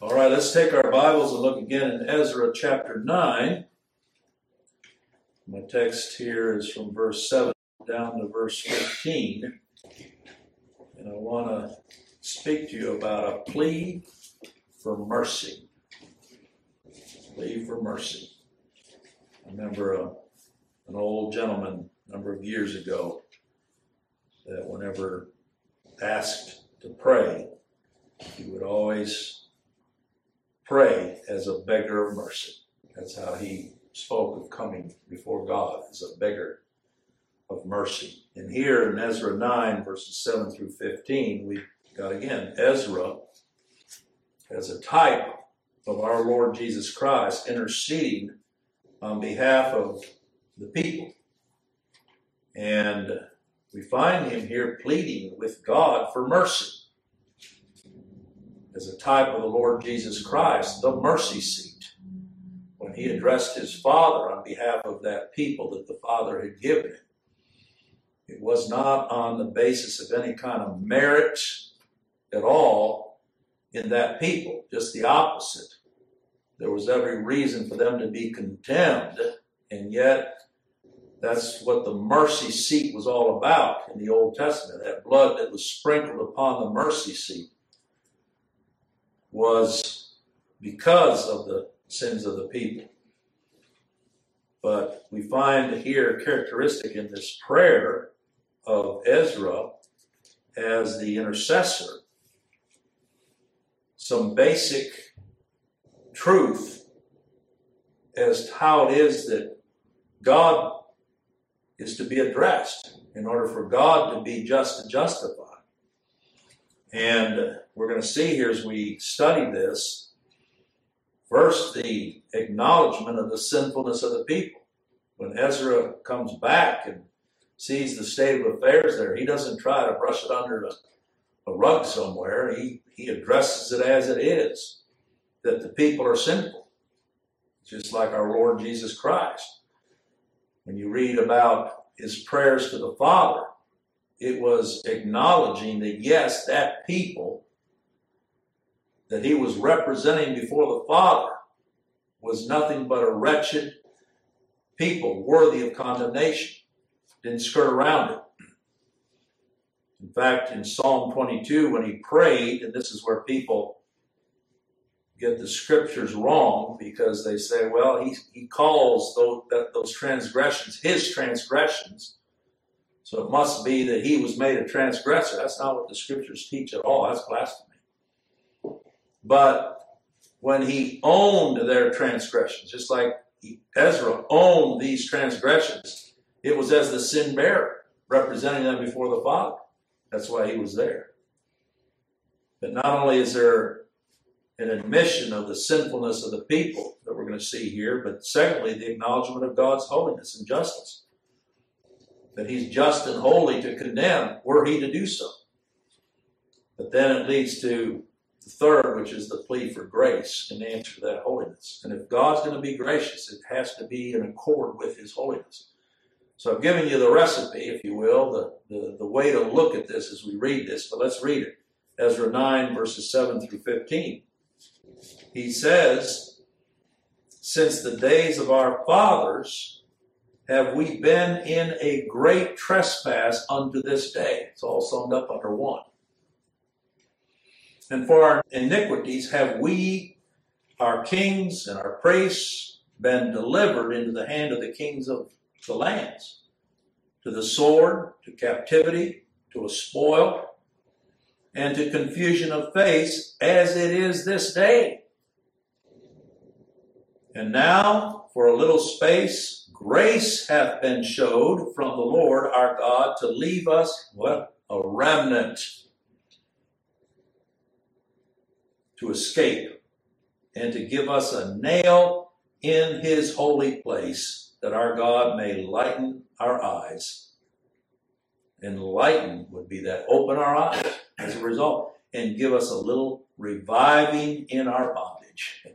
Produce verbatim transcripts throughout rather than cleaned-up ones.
All right, let's take our Bibles and look again in Ezra chapter nine. My text here is from verse seven down to verse fifteen. And I want to speak to you about a plea for mercy. Plea for mercy. I remember a, an old gentleman a number of years ago that whenever asked to pray, he would always pray as a beggar of mercy. That's how he spoke of coming before God, as a beggar of mercy. And here in Ezra nine, verses seven through fifteen, we've got again Ezra as a type of our Lord Jesus Christ interceding on behalf of the people. And we find him here pleading with God for mercy. As a type of the Lord Jesus Christ, the mercy seat, when he addressed his Father on behalf of that people that the Father had given him. It was not on the basis of any kind of merit at all in that people, just the opposite. There was every reason for them to be condemned, and yet that's what the mercy seat was all about in the Old Testament. That blood that was sprinkled upon the mercy seat was because of the sins of the people. But we find here characteristic in this prayer of Ezra as the intercessor some basic truth as to how it is that God is to be addressed in order for God to be just and justified. And we're going to see here as we study this, first the acknowledgement of the sinfulness of the people. When Ezra comes back and sees the state of affairs there, he doesn't try to brush it under a, a rug somewhere. He, he addresses it as it is, that the people are sinful, just like our Lord Jesus Christ. When you read about his prayers to the Father, it was acknowledging that, yes, that people that he was representing before the Father was nothing but a wretched people worthy of condemnation. Didn't skirt around it. In fact, in Psalm twenty-two, when he prayed, and this is where people get the scriptures wrong because they say, well, he, he calls those, those transgressions his transgressions. So it must be that he was made a transgressor. That's not what the scriptures teach at all. That's blasphemy. But when he owned their transgressions, just like Ezra owned these transgressions, it was as the sin bearer, representing them before the Father. That's why he was there. But not only is there an admission of the sinfulness of the people that we're going to see here, but secondly, the acknowledgement of God's holiness and justice. That he's just and holy to condemn were he to do so. But then it leads to the third, which is the plea for grace in answer to that holiness. And if God's going to be gracious, it has to be in accord with his holiness. So I've given you the recipe, if you will, the, the, the way to look at this as we read this. But let's read it. Ezra nine, verses seven through fifteen. He says, since the days of our fathers have we been in a great trespass unto this day. It's all summed up under one. And for our iniquities have we, our kings and our priests, been delivered into the hand of the kings of the lands, to the sword, to captivity, to a spoil, and to confusion of face, as it is this day. And now, for a little space, grace hath been showed from the Lord our God to leave us, what? A remnant to escape, and to give us a nail in his holy place, that our God may lighten our eyes. Enlighten would be that, open our eyes as a result, and give us a little reviving in our bondage.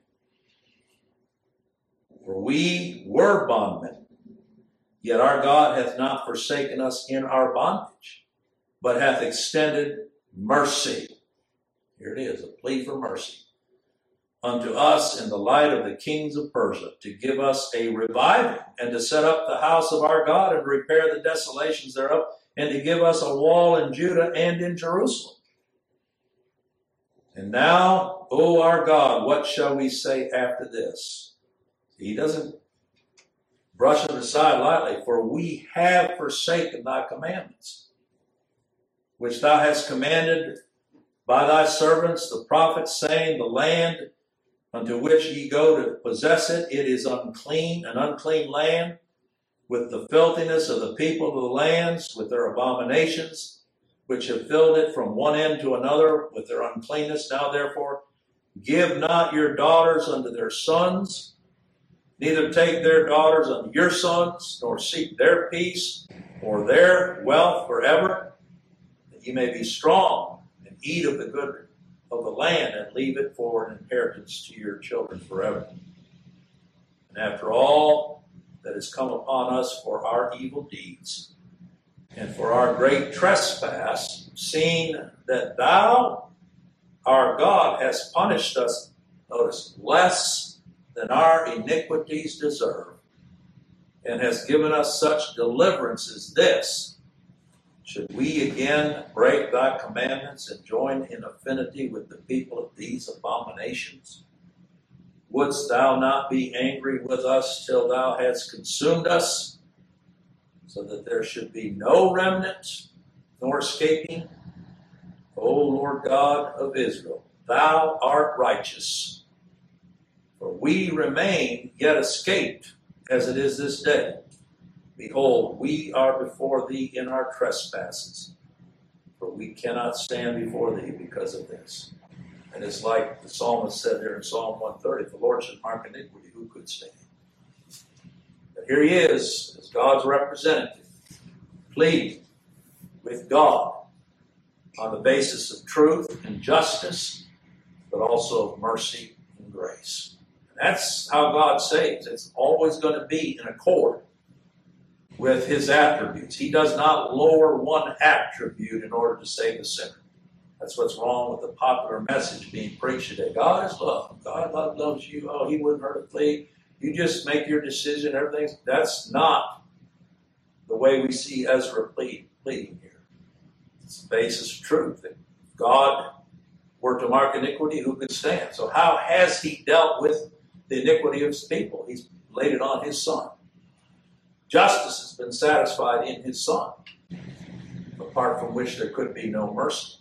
For we were bondmen, yet our God hath not forsaken us in our bondage, but hath extended mercy. Here it is, a plea for mercy. unto us in the light of the kings of Persia, to give us a reviving, and to set up the house of our God, and repair the desolations thereof, and to give us a wall in Judah and in Jerusalem. And now, O our God, what shall we say after this? He doesn't brush it aside lightly. For we have forsaken thy commandments, which thou hast commanded by thy servants, the prophets, saying, the land unto which ye go to possess it, it is unclean, an unclean land, with the filthiness of the people of the lands, with their abominations, which have filled it from one end to another with their uncleanness. Now therefore, give not your daughters unto their sons, neither take their daughters unto your sons, nor seek their peace or their wealth forever, that ye may be strong and eat of the good of the land, and leave it for an inheritance to your children forever. And after all that has come upon us for our evil deeds, and for our great trespass, seeing that thou, our God, hast punished us, notice, less than our iniquities deserve, and hast given us such deliverance as this, should we again break thy commandments and join in affinity with the people of these abominations? Wouldst thou not be angry with us till thou hadst consumed us, so that there should be no remnant nor escaping? O Lord God of Israel, thou art righteous. For we remain yet escaped, as it is this day. Behold, we are before thee in our trespasses, for we cannot stand before thee because of this. And it's like the psalmist said there in Psalm one thirty, if the Lord should mark iniquity, who could stand? But here he is, as God's representative, pleading with God on the basis of truth and justice, but also of mercy and grace. And that's how God saves. It's always going to be in accord with his attributes. He does not lower one attribute in order to save a sinner. That's what's wrong with the popular message being preached today. God is love. God loves you. Oh, he wouldn't hurt a flea. You just make your decision. Everything's. That's not the way we see Ezra plead, pleading here. It's the basis of truth. If God were to mark iniquity, who could stand? So how has he dealt with the iniquity of his people? He's laid it on his Son. Justice has been satisfied in his Son, apart from which there could be no mercy.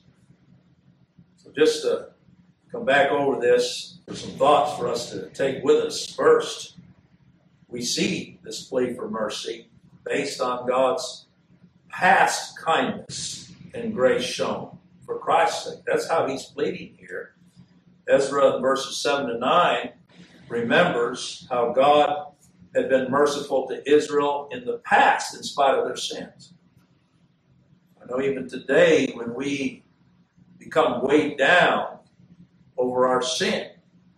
So just to come back over this, for some thoughts for us to take with us. First, we see this plea for mercy based on God's past kindness and grace shown for Christ's sake. That's how he's pleading here. Ezra in verses seven to nine remembers how God had been merciful to Israel in the past in spite of their sins. I know even today when we become weighed down over our sin,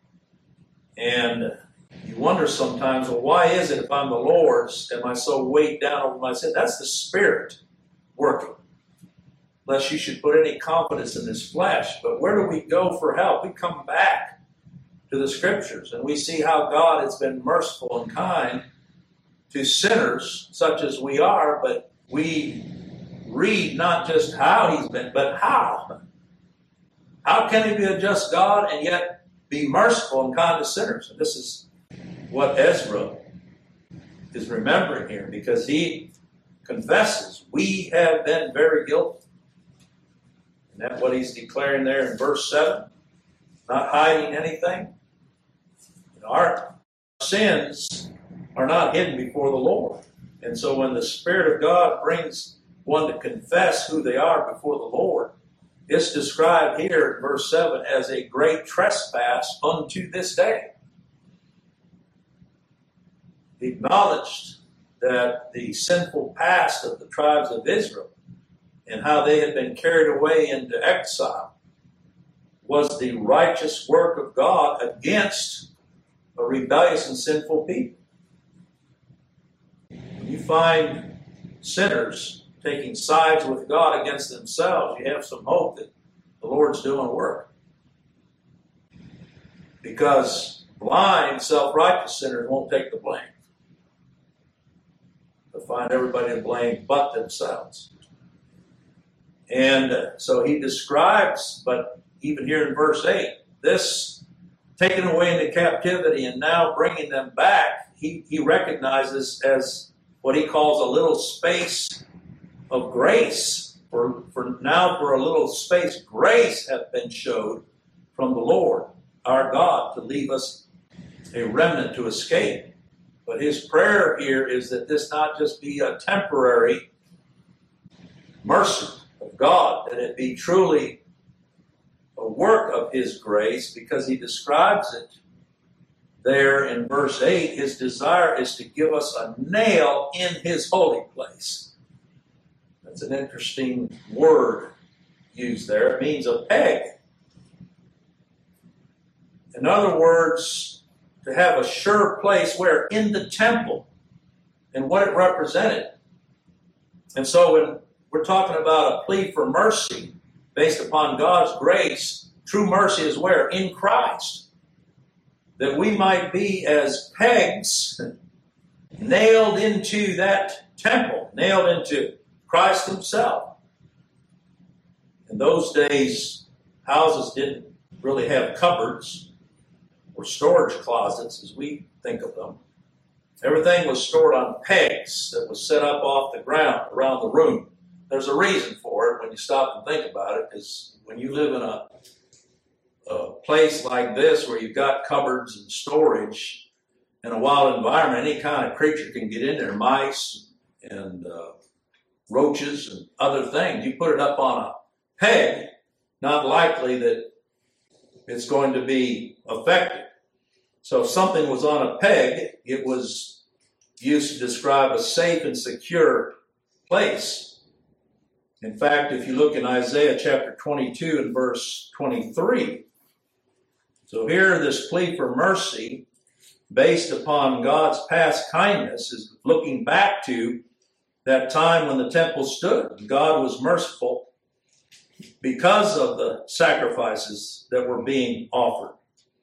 and you wonder sometimes, well, why is it if I'm the Lord's, am I so weighed down over my sin? That's the Spirit working. Lest you should put any confidence in this flesh. But where do we go for help? We come back to the Scriptures, and we see how God has been merciful and kind to sinners such as we are, but we read not just how he's been, but how. How can he be a just God and yet be merciful and kind to sinners? And this is what Ezra is remembering here, because he confesses, we have been very guilty. And that's what he's declaring there in verse seven, not hiding anything. Our sins are not hidden before the Lord. And so when the Spirit of God brings one to confess who they are before the Lord, it's described here in verse seven as a great trespass unto this day. He acknowledged that the sinful past of the tribes of Israel and how they had been carried away into exile was the righteous work of God against a rebellious and sinful people. When you find sinners taking sides with God against themselves, you have some hope that the Lord's doing work. because blind, self-righteous sinners won't take the blame. They'll find everybody to blame but themselves. And uh, so he describes, but even here in verse eight, this taken away into captivity and now bringing them back, he, he recognizes as what he calls a little space of grace. For, for now, for a little space, grace hath been showed from the Lord our God to leave us a remnant to escape. But his prayer here is that this not just be a temporary mercy of God, that it be truly a work of his grace, because he describes it there in verse eight. His desire is to give us a nail in his holy place. That's an interesting word used there. It means a peg. In other words, to have a sure place where in the temple and what it represented. And so when we're talking about a plea for mercy based upon God's grace, true mercy is where? In Christ. That we might be as pegs nailed into that temple, nailed into Christ himself. In those days, houses didn't really have cupboards or storage closets as we think of them. Everything was stored on pegs that was set up off the ground around the room. There's a reason for it when you stop and think about it, because when you live in a, a place like this where you've got cupboards and storage in a wild environment, any kind of creature can get in there, mice and uh, roaches and other things. You put it up on a peg, not likely that it's going to be affected. So if something was on a peg, it was used to describe a safe and secure place. In fact, if you look in Isaiah chapter twenty-two and verse twenty-three, so here this plea for mercy based upon God's past kindness is looking back to that time when the temple stood. God was merciful because of the sacrifices that were being offered.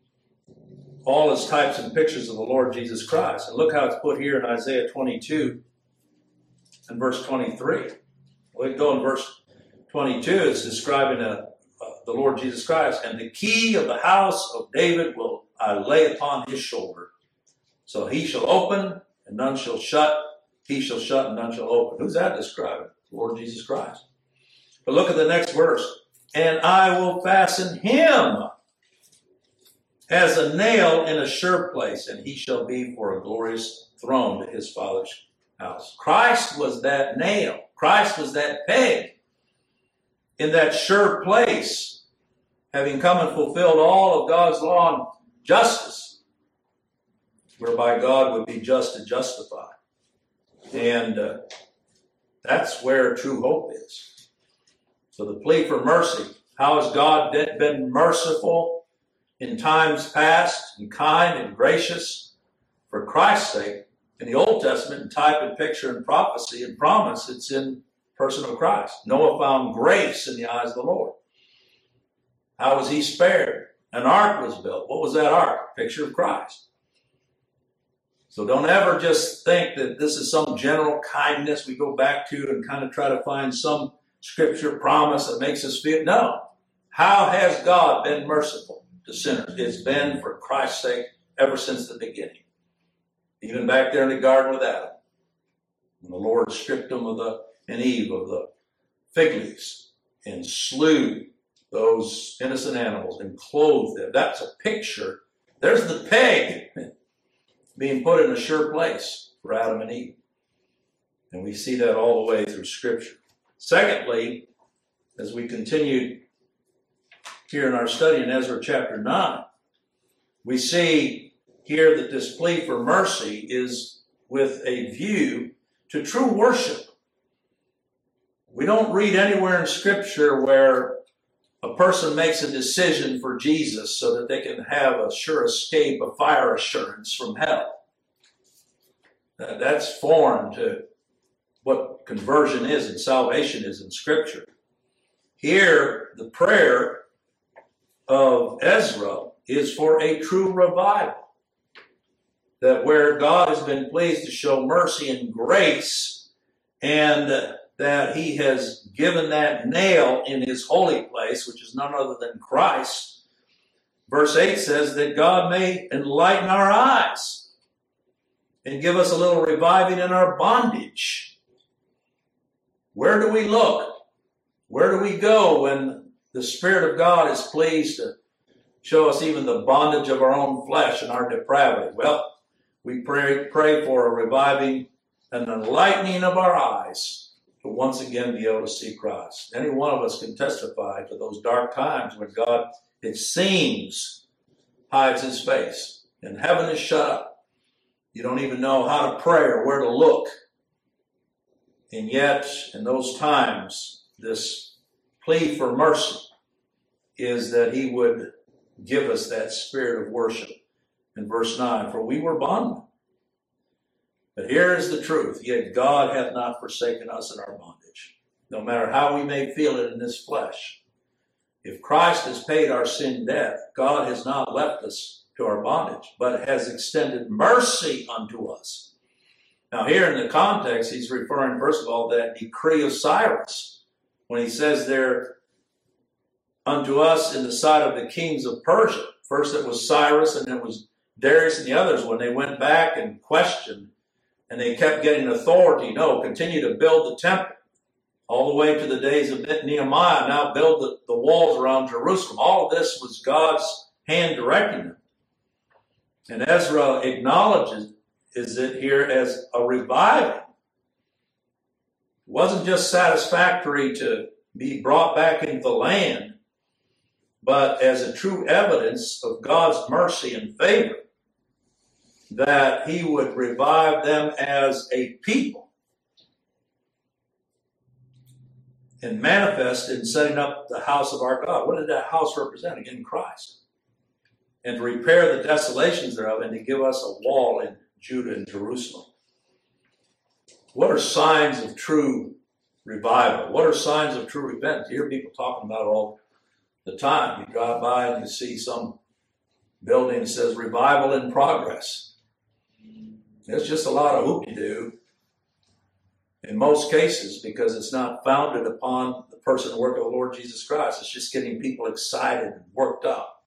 All as types and pictures of the Lord Jesus Christ. And look how it's put here in Isaiah twenty-two and verse twenty-three. We go in verse twenty-two, it's describing a, uh, the Lord Jesus Christ. And the key of the house of David will I lay upon his shoulder. So he shall open and none shall shut. He shall shut and none shall open. Who's that describing? The Lord Jesus Christ. But look at the next verse. And I will fasten him as a nail in a sure place, and he shall be for a glorious throne to his Father's house. Christ was that nail. Christ was that peg in that sure place, having come and fulfilled all of God's law and justice, whereby God would be just to justify. And uh, that's where true hope is. So the plea for mercy. How has God been merciful in times past, and kind and gracious for Christ's sake? In the Old Testament, in type and picture and prophecy and promise, it's in person of Christ. Noah found grace in the eyes of the Lord. How was he spared? An ark was built. What was that ark? A picture of Christ. So don't ever just think that this is some general kindness we go back to and kind of try to find some scripture promise that makes us feel. No. How has God been merciful to sinners? It's been for Christ's sake ever since the beginning. Even back there in the garden with Adam, when the Lord stripped them of the, and Eve of the fig leaves and slew those innocent animals and clothed them. That's a picture. There's the peg being put in a sure place for Adam and Eve. And we see that all the way through Scripture. Secondly, as we continue here in our study in Ezra chapter nine, we see here that this plea for mercy is with a view to true worship. We don't read anywhere in Scripture where a person makes a decision for Jesus so that they can have a sure escape, a fire assurance from hell. That's foreign to what conversion is and salvation is in Scripture. Here, the prayer of Ezra is for a true revival. That where God has been pleased to show mercy and grace, and that he has given that nail in his holy place, which is none other than Christ. Verse eight says that God may enlighten our eyes and give us a little reviving in our bondage. Where do we look? Where do we go when the Spirit of God is pleased to show us even the bondage of our own flesh and our depravity? Well, we pray, pray for a reviving and enlightening of our eyes to once again be able to see Christ. Any one of us can testify to those dark times when God, it seems, hides his face and heaven is shut up. You don't even know how to pray or where to look. And yet, in those times, this plea for mercy is that he would give us that spirit of worship. In verse nine, for we were bondmen. But here is the truth, yet God hath not forsaken us in our bondage, no matter how we may feel it in this flesh. If Christ has paid our sin debt, God has not left us to our bondage, but has extended mercy unto us. Now here in the context, he's referring, first of all, to that decree of Cyrus, when he says there, unto us in the sight of the kings of Persia. First it was Cyrus, and it was Darius and the others, when they went back and questioned, and they kept getting authority. No, continue to build the temple. All the way to the days of Nehemiah, now build the, the walls around Jerusalem. All of this was God's hand directing them. And Ezra acknowledges is it here as a reviving. It wasn't just satisfactory to be brought back into the land, but as a true evidence of God's mercy and favor, that he would revive them as a people and manifest in setting up the house of our God. What did that house represent? Again, Christ. And to repair the desolations thereof, and to give us a wall in Judah and Jerusalem. What are signs of true revival? What are signs of true repentance? You hear people talking about it all the time. You drive by and you see some building that says revival in progress. It's just a lot of hoop-de-doo in most cases, because it's not founded upon the person and work of the Lord Jesus Christ. It's just getting people excited and worked up.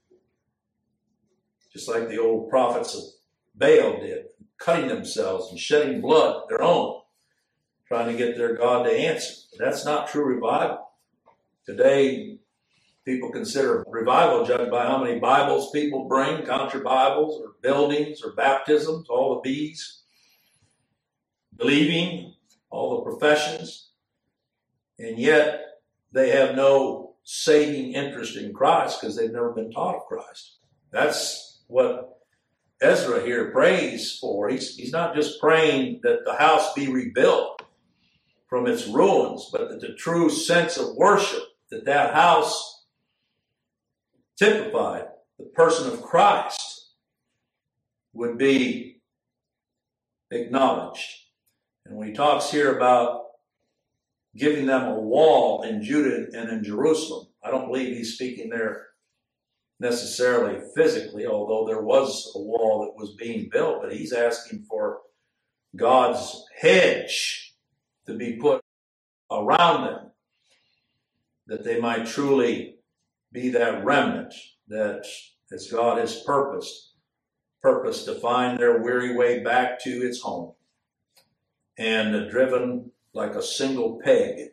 Just like the old prophets of Baal did, cutting themselves and shedding blood, their own, trying to get their God to answer. But that's not true revival. Today, people consider revival judged by how many Bibles people bring, contra Bibles, or buildings, or baptisms, all the B's, believing, all the professions, and yet they have no saving interest in Christ because they've never been taught of Christ. That's what Ezra here prays for. He's, he's not just praying that the house be rebuilt from its ruins, but that the true sense of worship that that house typified, the person of Christ, would be acknowledged. And when he talks here about giving them a wall in Judah and in Jerusalem, I don't believe he's speaking there necessarily physically, although there was a wall that was being built, but he's asking for God's hedge to be put around them, that they might truly be that remnant that, as God has purposed, purposed to find their weary way back to its home, and driven like a single peg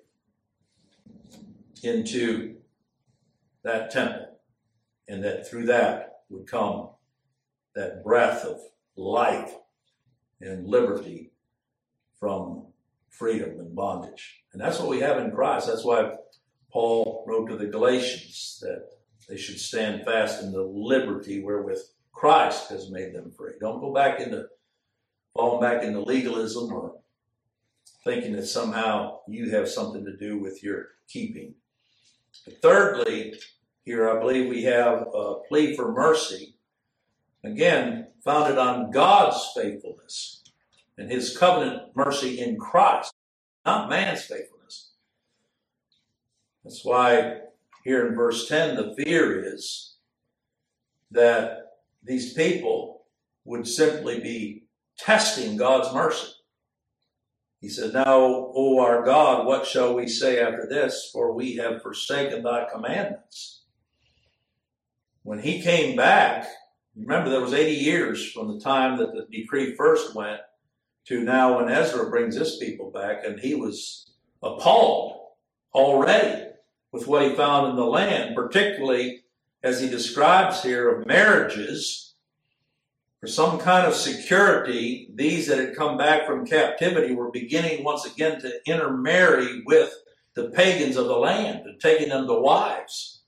into that temple, and that through that would come that breath of life and liberty from freedom and bondage. And that's what we have in Christ. That's why Paul wrote to the Galatians that they should stand fast in the liberty wherewith Christ has made them free. Don't go back into, falling back into legalism or thinking that somehow you have something to do with your keeping. But thirdly, here I believe we have a plea for mercy, again, founded on God's faithfulness and his covenant mercy in Christ, not man's faithfulness. That's why here in verse ten, the fear is that these people would simply be testing God's mercy. He said, "Now, O our God, what shall we say after this? For we have forsaken thy commandments." When he came back, remember there was eighty years from the time that the decree first went to now when Ezra brings his people back, and he was appalled already with what he found in the land, particularly as he describes here of marriages. For some kind of security, these that had come back from captivity were beginning once again to intermarry with the pagans of the land and taking them to wives.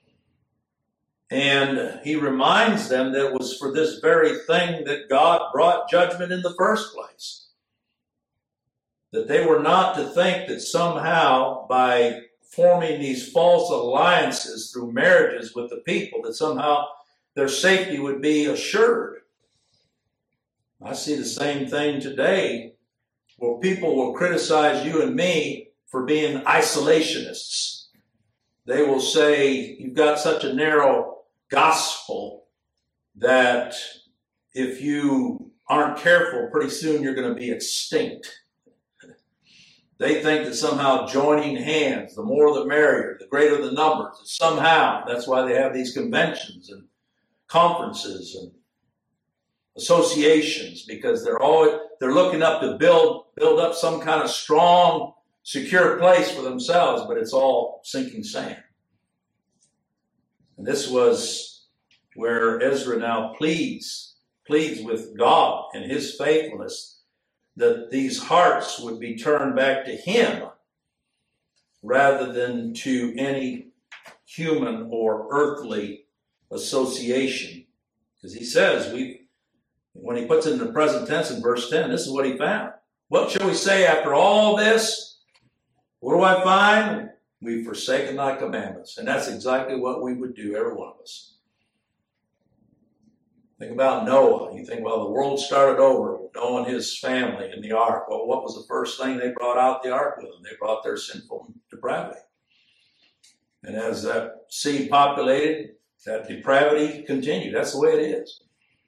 And he reminds them that it was for this very thing that God brought judgment in the first place. That they were not to think that somehow by forming these false alliances through marriages with the people, that somehow their safety would be assured. I see the same thing today, where people will criticize you and me for being isolationists. They will say, you've got such a narrow gospel that if you aren't careful, pretty soon you're going to be extinct. They think that somehow joining hands, the more the merrier, the greater the numbers, that somehow, that's why they have these conventions and conferences and associations, because they're always they're looking up to build build up some kind of strong, secure place for themselves, but it's all sinking sand. And this was where Ezra now pleads, pleads with God and his faithfulness that these hearts would be turned back to him rather than to any human or earthly association. Because he says, we when he puts it in the present tense in verse ten, this is what he found. What shall we say after all this? What do I find? We've forsaken thy commandments. And that's exactly what we would do, every one of us. Think about Noah. You think, well, the world started over with Noah and his family in the ark. Well, what was the first thing they brought out the ark with them? They brought their sinful depravity. And as that sea populated, that depravity continued. That's the way it is.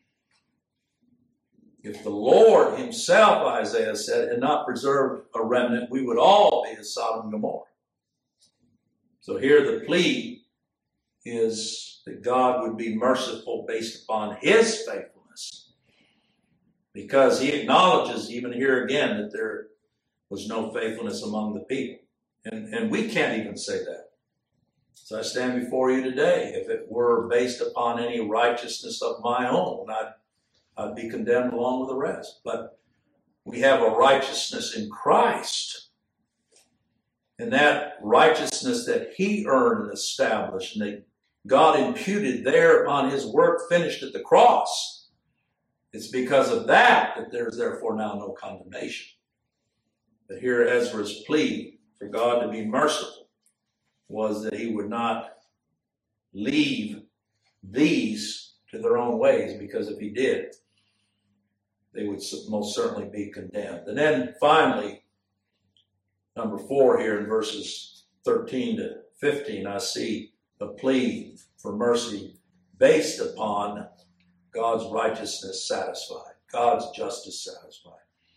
If the Lord himself, Isaiah said, had not preserved a remnant, we would all be as Sodom and Gomorrah. So here the plea is that God would be merciful based upon his faithfulness, because he acknowledges even here again that there was no faithfulness among the people. And, and we can't even say that. So I stand before you today, if it were based upon any righteousness of my own, I'd I'd be condemned along with the rest. But we have a righteousness in Christ. And that righteousness that he earned and established, and that God imputed there upon his work finished at the cross, it's because of that that there's therefore now no condemnation. But here Ezra's plea for God to be merciful was that he would not leave these to their own ways, because if he did, they would most certainly be condemned. And then finally, number four here in verses thirteen to fifteen, I see a plea for mercy based upon God's righteousness satisfied, God's justice satisfied.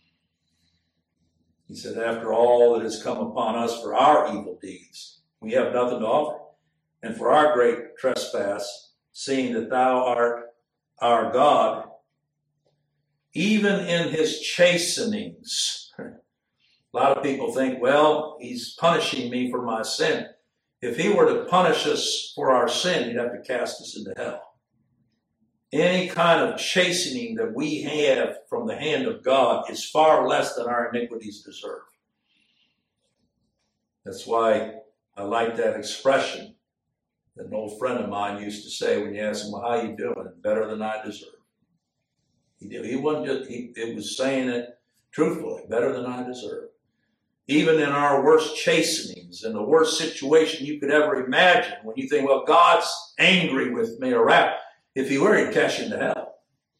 He said, after all that has come upon us for our evil deeds, we have nothing to offer. And for our great trespass, seeing that thou art our God, even in his chastenings. A lot of people think, well, he's punishing me for my sin. If he were to punish us for our sin, he'd have to cast us into hell. Any kind of chastening that we have from the hand of God is far less than our iniquities deserve. That's why I like that expression that an old friend of mine used to say when you ask him, well, how you doing? Better than I deserve. He did. He wasn't just, he, it was saying it truthfully, better than I deserve. Even in our worst chastenings, in the worst situation you could ever imagine, when you think, well, God's angry with me or wrath, if he were, he'd cast you into hell.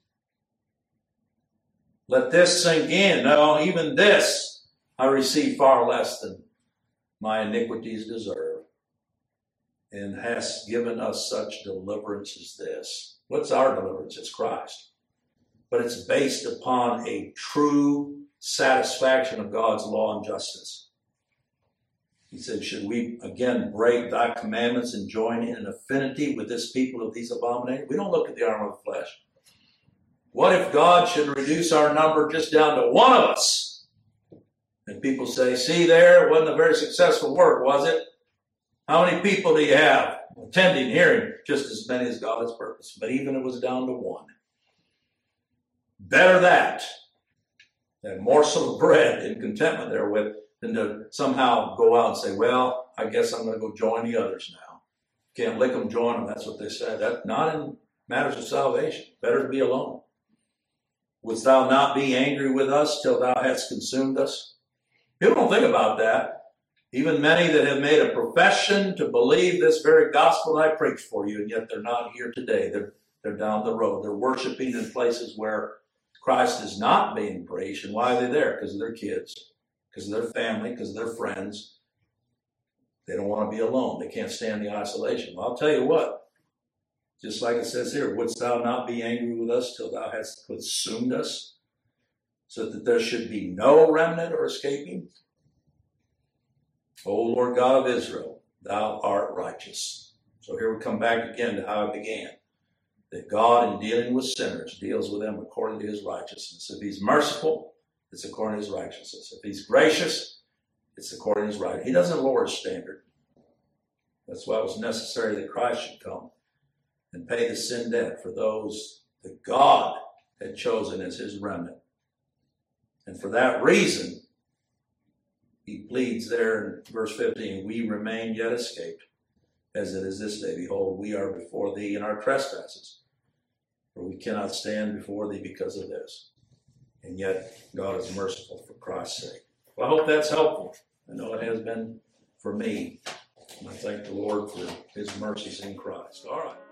Let this sink in. No, even this I receive far less than my iniquities deserve, and hast given us such deliverance as this. What's our deliverance? It's Christ. But it's based upon a true satisfaction of God's law and justice. He said, should we again break thy commandments and join in an affinity with this people of these abominations? We don't look at the arm of the flesh. What if God should reduce our number just down to one of us? And people say, see there, it wasn't a very successful work, was it? How many people do you have attending, hearing? Just as many as God has purposed. But even it was down to one. Better that, that morsel of bread and contentment therewith, than to somehow go out and say, well, I guess I'm going to go join the others now. Can't lick them, join them. That's what they said. That's not in matters of salvation. Better to be alone. Wouldst thou not be angry with us till thou hast consumed us? People don't think about that. Even many that have made a profession to believe this very gospel that I preach for you, and yet they're not here today. They're, they're down the road. They're worshiping in places where Christ is not being preached. And why are they there? Because of their kids, because of their family, because of their friends. They don't want to be alone. They can't stand the isolation. Well, I'll tell you what. Just like it says here, wouldst thou not be angry with us till thou hast consumed us, so that there should be no remnant or escaping? O Lord God of Israel, thou art righteous. So here we come back again to how it began. That God, in dealing with sinners, deals with them according to his righteousness. If he's merciful, it's according to his righteousness. If he's gracious, it's according to his right. He doesn't lower his standard. That's why it was necessary that Christ should come and pay the sin debt for those that God had chosen as his remnant. And for that reason, he pleads there in verse fifteen, we remain yet escaped, as it is this day. Behold, we are before thee in our trespasses, for we cannot stand before thee because of this. And yet, God is merciful for Christ's sake. Well, I hope that's helpful. I know it has been for me. And I thank the Lord for his mercies in Christ. All right.